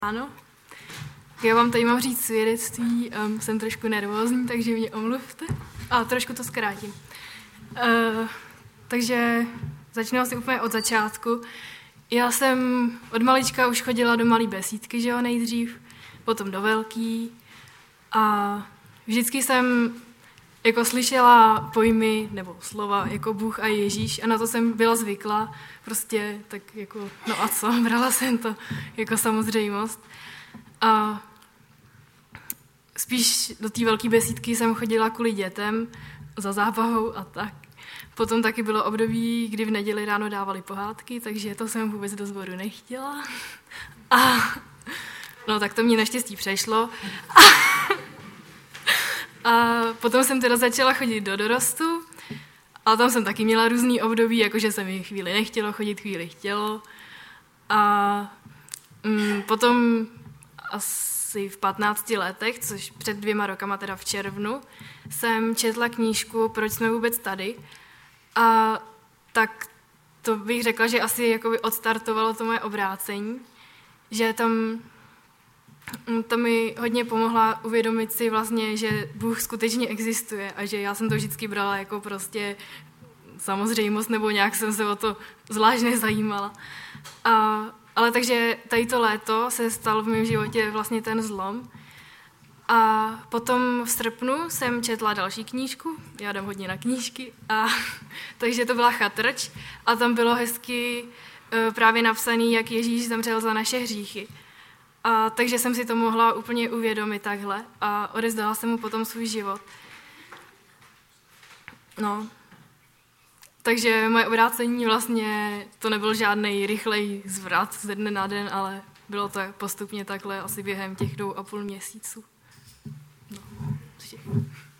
Ano, já vám tady mám říct svědectví, jsem trošku nervózní, takže mě omluvte a trošku to zkrátím. Takže začnu asi úplně od začátku. Já jsem od malička už chodila do malé besídky, že jo, nejdřív, potom do velký a vždycky jsem jako slyšela pojmy nebo slova jako Bůh a Ježíš a na to jsem byla zvyklá, prostě tak jako, no a co, brala jsem to jako samozřejmost. A spíš do té velké besídky jsem chodila kvůli dětem, za zábavou a tak. Potom taky bylo období, kdy v neděli ráno dávali pohádky, takže to jsem vůbec do sboru nechtěla. A no tak to mě naštěstí přešlo. A potom jsem teda začala chodit do dorostu a tam jsem taky měla různý období, jakože se mi chvíli nechtělo chodit, chvíli chtělo. A potom asi v 15 letech, což před 2 rokama, teda v červnu, jsem četla knížku Proč jsme vůbec tady. A tak to bych řekla, že asi jakoby odstartovalo to moje obrácení, že to mi hodně pomohla uvědomit si vlastně, že Bůh skutečně existuje a že já jsem to vždycky brala jako prostě samozřejmost, nebo nějak jsem se o to zvlášť nezajímala. Ale takže tady to léto se stal v mém životě vlastně ten zlom. A potom v srpnu jsem četla další knížku, já dám hodně na knížky, takže to byla Chatrč a tam bylo hezky právě napsaný, jak Ježíš zemřel za naše hříchy. A takže jsem si to mohla úplně uvědomit takhle a odevzdala jsem mu potom svůj život. No, takže moje obrácení vlastně, to nebyl žádnej rychlej zvrat ze dne na den, ale bylo to postupně takhle asi během těch 2,5 měsíců. No,